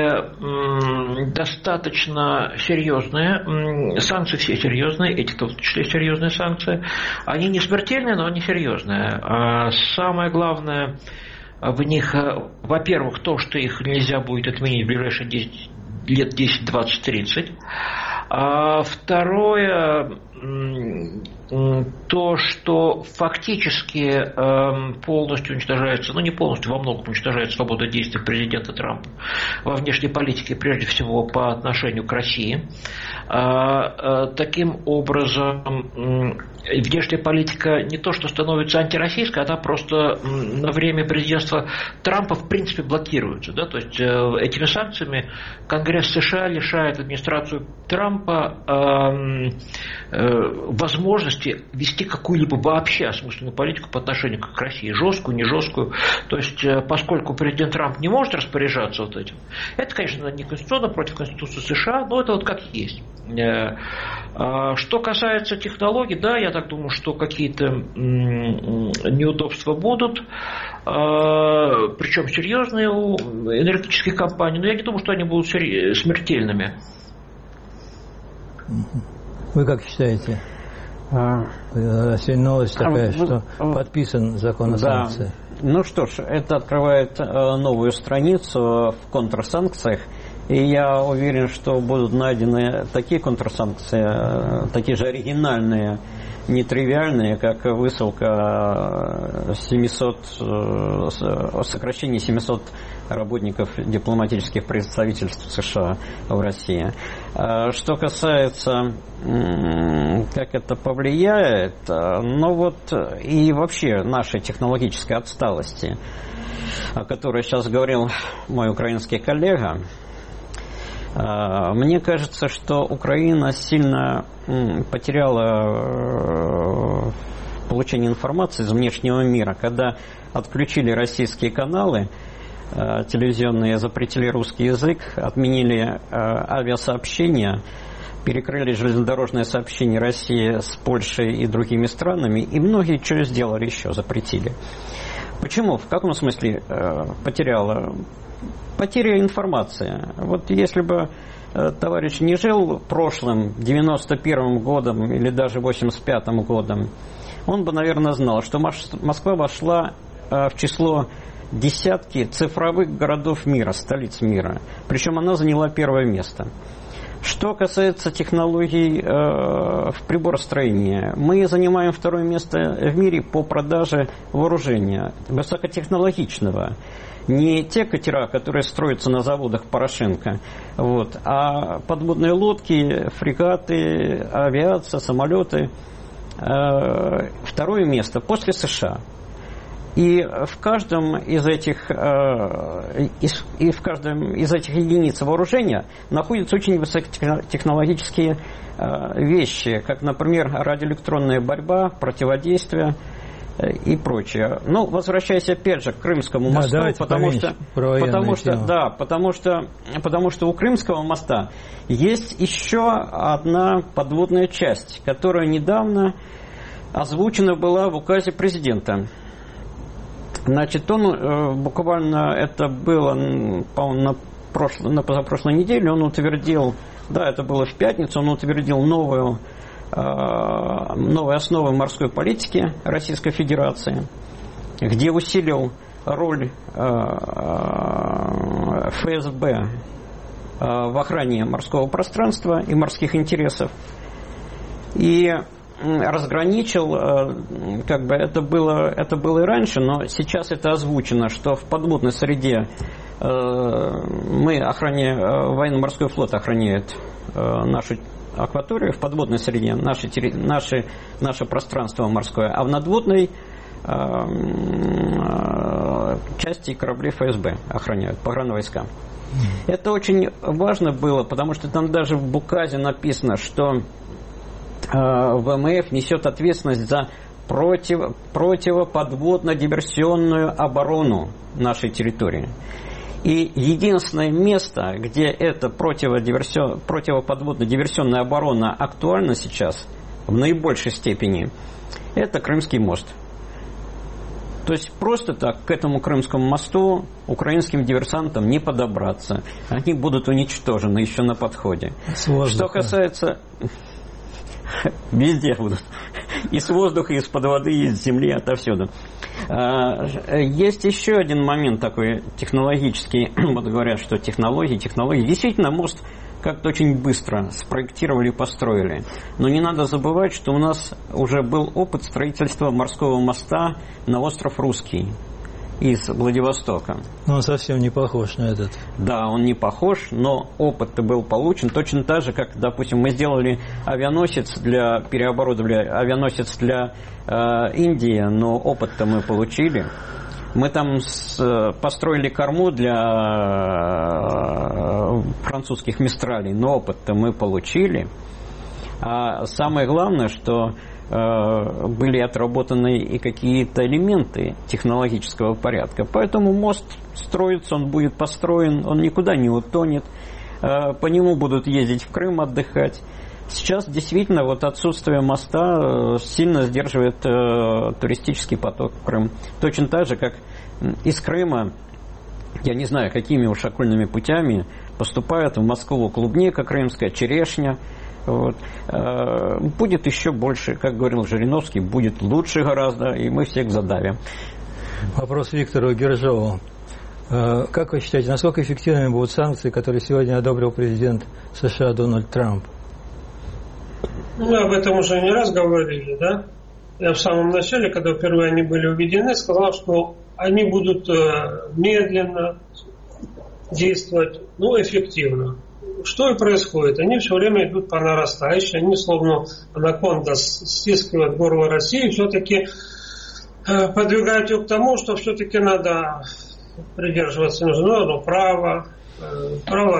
Speaker 4: достаточно серьезные. Санкции все серьезные, эти в том числе серьезные санкции. Они не смертельные, но они серьезные. Самое главное в них, во-первых, то, что их нельзя будет отменить в ближайшие лет 10, 20, 30. А второе, то, что фактически полностью уничтожается, ну не полностью, во многом уничтожается свобода действий президента Трампа во внешней политике, прежде всего по отношению к России. Таким образом, внешняя политика не то, что становится антироссийской, она просто на время президентства Трампа в принципе блокируется. Да? То есть этими санкциями Конгресс США лишает администрацию Трампа возможности вести какую-либо вообще осмысленную политику по отношению к России, жесткую, не жесткую. То есть, поскольку президент Трамп не может распоряжаться вот этим, это, конечно, не конституционно, против Конституции США, но это вот как есть. Что касается технологий, да, я так думаю, что какие-то неудобства будут, причем серьезные у энергетических компаний, но я не думаю, что они будут смертельными.
Speaker 1: Вы как считаете? Сегодня новость такая, что подписан закон о санкциях.
Speaker 2: Ну что ж, это открывает новую страницу в контрсанкциях. И я уверен, что будут найдены такие контрсанкции, такие же оригинальные нетривиальные, как высылка сокращение 700 работников дипломатических представительств США в России. Что касается, как это повлияет, ну вот и вообще нашей технологической отсталости, о которой сейчас говорил мой украинский коллега, мне кажется, что Украина сильно потеряла получение информации из внешнего мира, когда отключили российские каналы телевизионные, запретили русский язык, отменили авиасообщения, перекрыли железнодорожное сообщение России с Польшей и другими странами, и многие что сделали еще, запретили. Почему? В каком смысле потеряла? Потеря информации. Вот если бы товарищ не жил прошлым, 91-м годом или даже 85-м годом, он бы, наверное, знал, что Москва вошла в число десятки цифровых городов мира, столиц мира. Причем она заняла первое место. Что касается технологий в приборостроении, мы занимаем второе место в мире по продаже вооружения высокотехнологичного. Не те катера, которые строятся на заводах Порошенко, вот, а подводные лодки, фрегаты, авиация, самолеты. Второе место после США. И в каждом из этих единиц вооружения находятся очень высокотехнологические вещи, как, например, радиоэлектронная борьба, противодействие и прочее. Ну, возвращаясь опять же к Крымскому мосту, потому что у Крымского моста есть еще одна подводная часть, которая недавно озвучена была в указе президента. Значит, он буквально, это было, по-моему, на позапрошлой неделе, он утвердил, да, это было в пятницу, он утвердил новые основы морской политики Российской Федерации, где усилил роль ФСБ в охране морского пространства и морских интересов. И разграничил, как бы это было и раньше, но сейчас это озвучено, что в подводной среде военно-морской флот охраняет нашу акваторию, в подводной среде наше пространство морское, а в надводной части корабли ФСБ охраняют, погранвойска. Это очень важно было, потому что там даже в указе написано, что ВМФ несет ответственность за противоподводно-диверсионную оборону нашей территории. И единственное место, где эта противоподводно-диверсионная оборона актуальна сейчас в наибольшей степени, это Крымский мост. То есть просто так к этому Крымскому мосту украинским диверсантам не подобраться. Они будут уничтожены еще на подходе. Что касается... Везде будут. И с воздуха, и из-под воды, и из земли, отовсюду. Есть еще один момент такой технологический. Вот говорят, что технологии. Действительно, мост как-то очень быстро спроектировали и построили. Но не надо забывать, что у нас уже был опыт строительства морского моста на остров Русский из Владивостока.
Speaker 1: Но он совсем не похож на этот. Да,
Speaker 2: он не похож, но опыт-то был получен точно так же, как, допустим, мы сделали переоборудовали авианосец для Индии, но опыт-то мы получили. Мы там построили корму для французских мистралей, но опыт-то мы получили. А самое главное, что были отработаны и какие-то элементы технологического порядка. Поэтому мост строится, он будет построен, он никуда не утонет. По нему будут ездить в Крым отдыхать. Сейчас действительно вот отсутствие моста сильно сдерживает туристический поток в Крым. Точно так же, как из Крыма, я не знаю, какими уж окольными путями, поступает в Москву клубника крымская, черешня. Вот. Будет еще больше, как говорил Жириновский, будет лучше гораздо, и мы всех задавим.
Speaker 1: Вопрос Виктору Гержову. Как вы считаете, насколько эффективными будут санкции, которые сегодня одобрил президент США Дональд Трамп?
Speaker 3: Мы об этом уже не раз говорили, да? Я в самом начале, когда впервые они были введены, сказал, что они будут медленно действовать, но эффективно. Что и происходит. Они все время идут по нарастающей, они словно анаконда стискивают горло России, все-таки подвигают ее к тому, что все-таки надо придерживаться международного права, права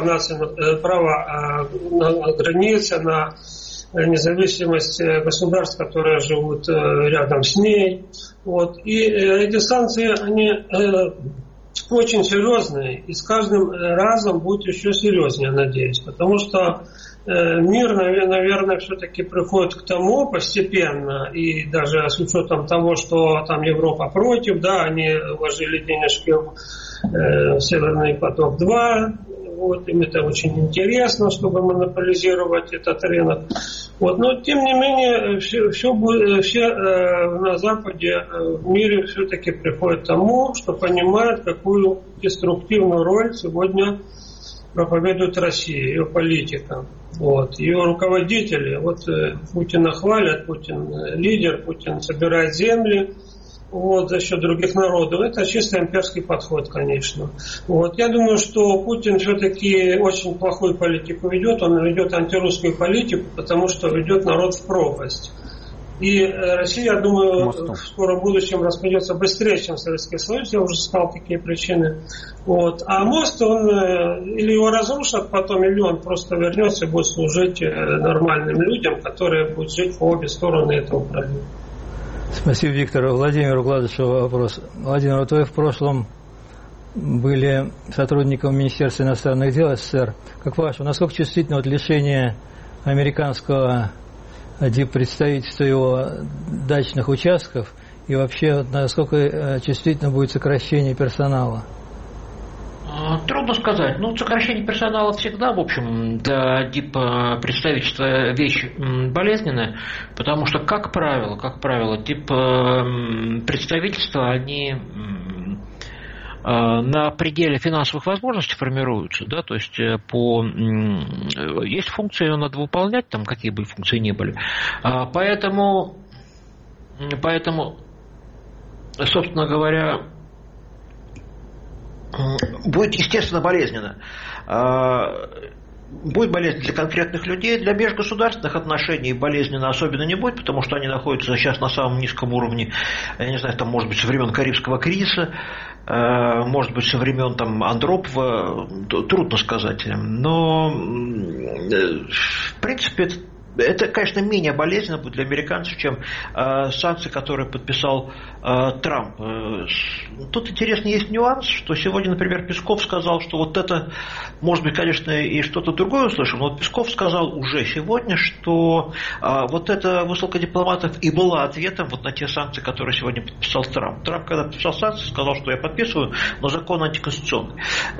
Speaker 3: на границе, на независимость государств, которые живут рядом с ней. Вот. И эти санкции, они очень серьезные, и с каждым разом будет еще серьезнее, надеюсь, потому что мир, наверное, все-таки приходит к тому постепенно, и даже с учетом того, что там Европа против, да, они вложили денежки в Северный поток-2, вот, им это очень интересно, чтобы монополизировать этот рынок. Вот, но тем не менее, все на Западе, в мире все-таки приходят к тому, что понимают, какую деструктивную роль сегодня проповедует Россия, ее политика. Вот, ее руководители. Вот Путина хвалят, Путин лидер, Путин собирает земли. Вот, за счет других народов. Это чисто имперский подход, конечно. Вот. Я думаю, что Путин все-таки очень плохую политику ведет. Он ведет антирусскую политику, потому что ведет народ в пропасть. И Россия, я думаю, в скором будущем распадется быстрее, чем Советский Союз. Я уже сказал, какие причины. Вот. А мост, он или его разрушат потом, или он просто вернется и будет служить нормальным людям, которые будут жить по обе стороны этого пролива.
Speaker 1: Спасибо, Виктор. Владимиру Гладышеву вопрос. Владимир, вот вы в прошлом были сотрудником Министерства иностранных дел СССР. Как ваше, насколько чувствительно вот лишение американского диппредставительства его дачных участков и вообще насколько чувствительно будет сокращение персонала?
Speaker 4: Трудно сказать. Ну, сокращение персонала всегда, в общем, для диппредставительства вещь болезненная, потому что, как правило, диппредставительства, они на пределе финансовых возможностей формируются, да, то есть есть функции, ее надо выполнять, там какие бы функции ни были. Поэтому, собственно говоря, будет, естественно, болезненно. Будет болезненно для конкретных людей, для межгосударственных отношений болезненно особенно не будет, потому что они находятся сейчас на самом низком уровне, я не знаю, там, может быть, со времен Карибского кризиса, может быть, со времен там Андропова, трудно сказать. Но, в принципе, это, конечно, менее болезненно будет для американцев, чем санкции, которые подписал Трамп. Тут интересно, есть нюанс, что сегодня, например, Песков сказал, что вот это, может быть, конечно, и что-то другое услышим, но вот Песков сказал уже сегодня, что вот эта высылка дипломатов и была ответом вот на те санкции, которые сегодня подписал Трамп. Трамп, когда подписал санкции, сказал, что я подписываю, но закон антиконституционный.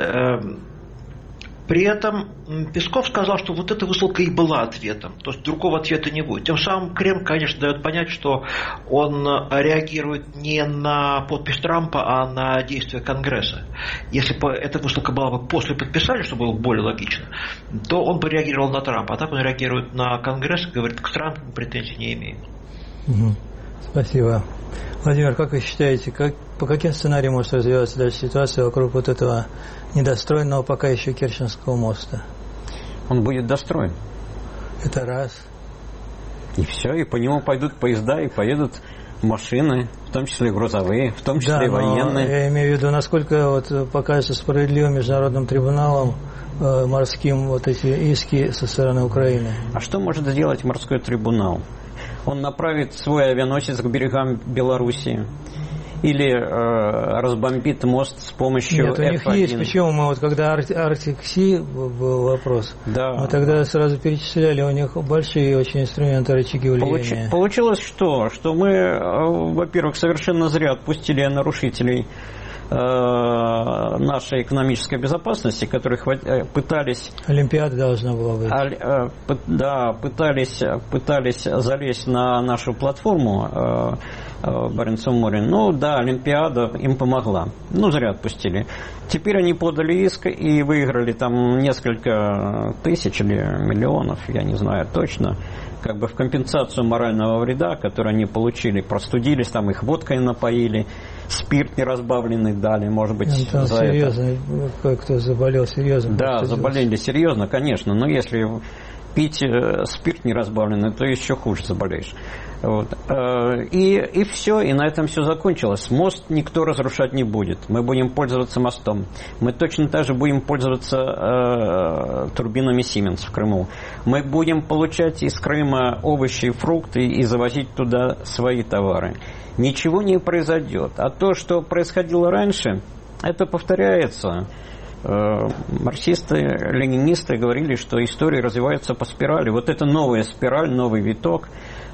Speaker 4: При этом Песков сказал, что вот эта высылка и была ответом, то есть другого ответа не будет. Тем самым Кремль, конечно, дает понять, что он реагирует не на подпись Трампа, а на действия Конгресса. Если бы эта высылка была бы после подписания, что было бы более логично, то он бы реагировал на Трампа. А так он реагирует на Конгресс и говорит, к Трампу претензий не имеет.
Speaker 1: Спасибо. Владимир, как вы считаете, по каким сценариям может развиваться дальше ситуация вокруг вот этого недостроенного пока еще Керченского моста?
Speaker 2: Он будет достроен.
Speaker 1: Это раз.
Speaker 2: И все, и по нему пойдут поезда, и поедут машины, в том числе грузовые, в том числе и военные.
Speaker 1: Я имею в виду, насколько вот покажется справедливым международным трибуналом морским вот эти иски со стороны Украины.
Speaker 2: А что может сделать морской трибунал? Он направит свой авианосец к берегам Белоруссии или разбомбит мост с помощью
Speaker 1: Нет, у них
Speaker 2: F1.
Speaker 1: есть. Почему мы вот когда Arctic Sea был вопрос,
Speaker 2: да.
Speaker 1: Мы тогда сразу перечисляли, у них большие очень инструменты, рычаги влияния.
Speaker 2: Получилось что? Что мы, во-первых, совершенно зря отпустили нарушителей нашей экономической безопасности, которых пытались...
Speaker 1: Олимпиада должна была быть.
Speaker 2: Да, пытались залезть на нашу платформу в Баренцевом море. Ну да, Олимпиада им помогла. Ну, зря отпустили. Теперь они подали иск и выиграли там несколько тысяч или миллионов, я не знаю точно, как бы в компенсацию морального вреда, который они получили. Простудились, там их водкой напоили, спирт неразбавленный дали, может быть,
Speaker 1: там
Speaker 2: за
Speaker 1: серьезно,
Speaker 2: это.
Speaker 1: Кое-кто заболел серьезно.
Speaker 2: Да, заболели серьезно, конечно, но если пить спирт неразбавленный, то еще хуже заболеешь. Вот. И все, и на этом все закончилось. Мост никто разрушать не будет. Мы будем пользоваться мостом. Мы точно так же будем пользоваться турбинами Siemens в Крыму. Мы будем получать из Крыма овощи и фрукты и завозить туда свои товары. Ничего не произойдет. А то, что происходило раньше, это повторяется. Марксисты, ленинисты говорили, что история развивается по спирали. Вот это новая спираль, новый виток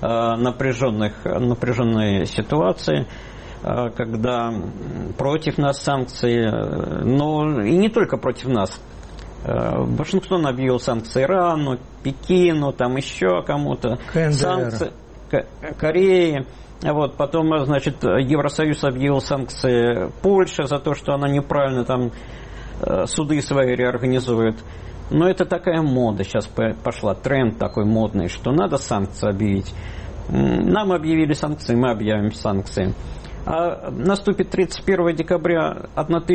Speaker 2: напряженной ситуации, когда против нас санкции, но и не только против нас. Вашингтон объявил санкции Ирану, Пекину, там еще кому-то, санкции Корее. Вот, потом, значит, Евросоюз объявил санкции Польше за то, что она неправильно там суды свои реорганизует. Но это такая мода сейчас пошла, тренд такой модный, что надо санкции объявить. Нам объявили санкции, мы объявим санкции. А наступит 31 декабря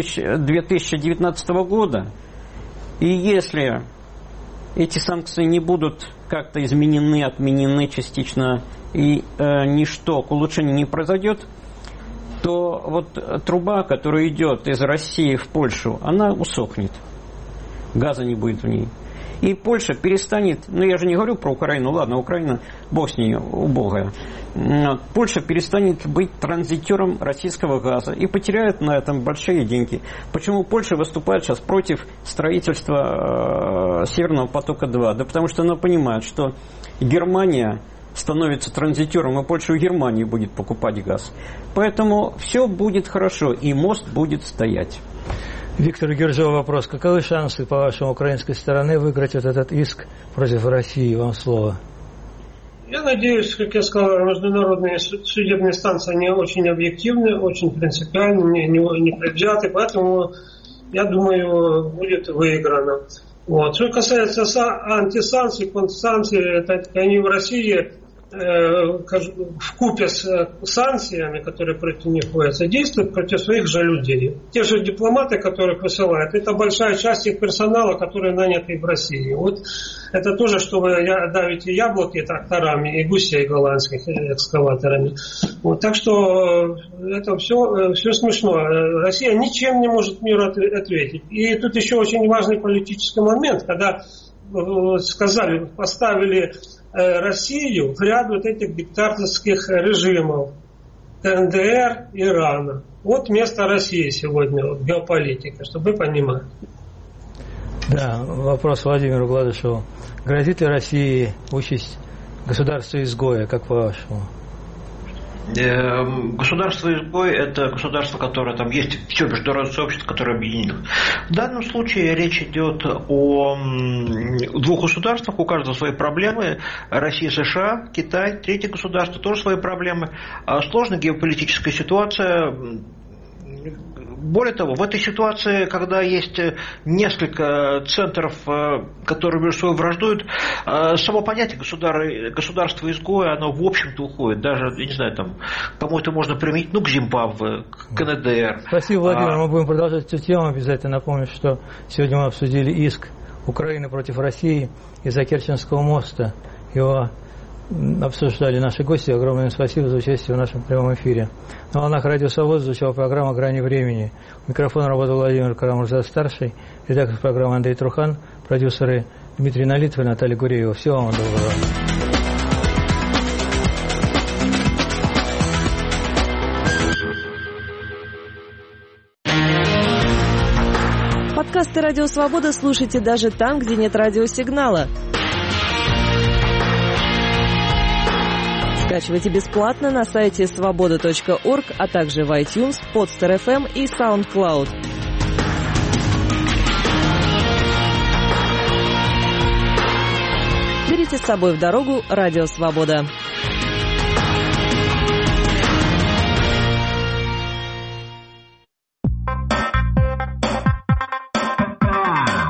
Speaker 2: 2019 года, и если эти санкции не будут как-то изменены, отменены частично, и ничто к улучшению не произойдет, то вот труба, которая идет из России в Польшу, она усохнет. Газа не будет в ней. И Польша перестанет, ну я же не говорю про Украину, ладно, Украина, бог с ней, убогая. Польша перестанет быть транзитером российского газа и потеряет на этом большие деньги. Почему Польша выступает сейчас против строительства Северного потока-2? Да потому что она понимает, что Германия становится транзитером, и Польша у Германии будет покупать газ. Поэтому все будет хорошо, и мост будет стоять.
Speaker 1: Виктор Гюрзов, вопрос. Каковы шансы, по-вашему, украинской стороны выиграть вот этот иск против России? Вам слово.
Speaker 3: Я надеюсь, как я сказал, международные судебные инстанции, они очень объективны, очень принципиальны, не предвзяты, поэтому, я думаю, будет выиграно. Вот. Что касается антисанкций, контрсанкций, они в России вкупе с санкциями, которые против них вводятся, действуют против своих же людей. Те же дипломаты, которых высылают, это большая часть их персонала, которые наняты в России. Вот это тоже, что вы давите яблоки тракторами и гусей голландских экскаваторами. Вот, так что это все смешно. Россия ничем не может миру ответить. И тут еще очень важный политический момент, когда сказали, поставили Россию в ряд вот этих диктаторских режимов КНДР, Ирана. Вот место России сегодня в геополитике, чтобы вы понимали.
Speaker 1: Да, вопрос Владимиру Гладышеву. Грозит ли России участь государства-изгоя, как по-вашему?
Speaker 4: Государство-изгой – это государство, которое там есть, все международное сообщество, которое объединено. В данном случае речь идет о двух государствах, у каждого свои проблемы. Россия, США, Китай, третье государство, тоже свои проблемы. Сложная геополитическая ситуация. Более того, в этой ситуации, когда есть несколько центров, которые между собой враждуют, само понятие государства-изгоя, оно в общем-то уходит. Даже, я не знаю, там, кому-то можно применить, к Зимбабве, к КНДР.
Speaker 1: Спасибо, Владимир. Мы будем продолжать эту тему. Обязательно напомню, что сегодня мы обсудили иск Украины против России из-за Керченского моста. Его обсуждали наши гости. Огромное им спасибо за участие в нашем прямом эфире. На волнах Радио Свобода звучала программа «Грани времени». У микрофона работал Владимир Карамурза-старший, редактор программы Андрей Трухан, продюсеры Дмитрий Налитов и Наталья Гуреева. Всего вам доброго.
Speaker 5: Подкасты «Радио Свобода» слушайте даже там, где нет радиосигнала. Скачивайте бесплатно на сайте svoboda.org, а также в iTunes, Podster.fm и SoundCloud. Берите с собой в дорогу «Радио Свобода».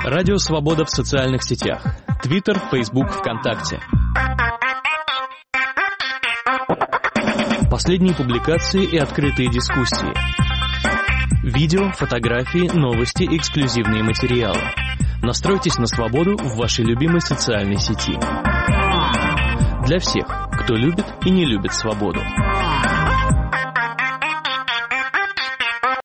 Speaker 6: Радио «Свобода» в социальных сетях. Твиттер, Фейсбук, ВКонтакте. Последние публикации и открытые дискуссии. Видео, фотографии, новости, эксклюзивные материалы. Настройтесь на свободу в вашей любимой социальной сети. Для всех, кто любит и не любит свободу.